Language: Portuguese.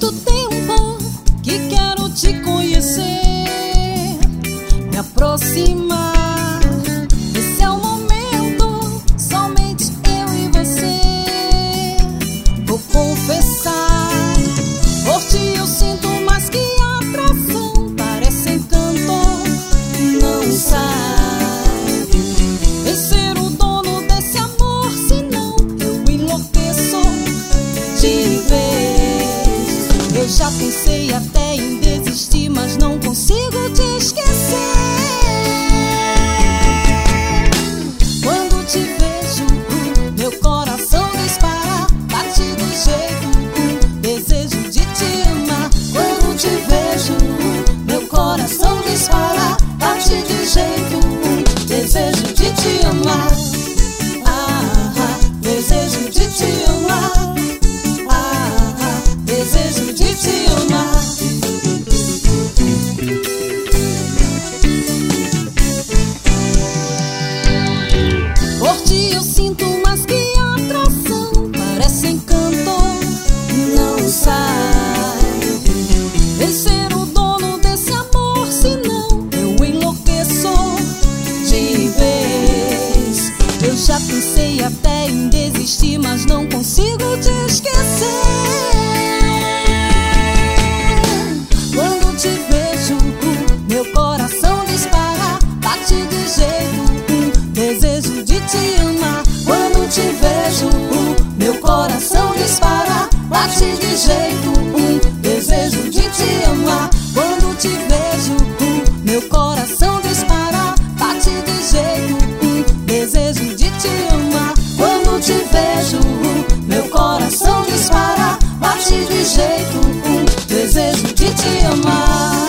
muito tempo que quero te conhecer, me aproximar. Esse é o momento, somente eu e você. Vou confessar, por ti eu sinto mais que atração. Parece encanto, não sai. Em ser o dono desse amor, senão eu enlouqueço de vez. Eu já pensei até em desistir, mas não consigo te esquecer. Quando te vejo, meu coração dispara, bate de jeito, desejo de te amar. Quando te vejo, meu coração dispara, bate de jeito, desejo de te amar. Desejo de te amar. Desejo de te amar. Por ti eu sinto mais que atração. Parece encanto, não sai. Em ser o dono desse amor, senão eu enlouqueço de vez. Eu já pensei até em desistir, mas não consigo te esquecer. Quando te vejo, meu coração dispara, bate de jeito, desejo de te amar. Quando te vejo, meu coração dispara, bate de jeito, desejo de te amar. Quando te vejo, meu coração dispara, bate de jeito, desejo de te amar. Quando te vejo, meu coração dispara, bate de jeito, desejo de te amar.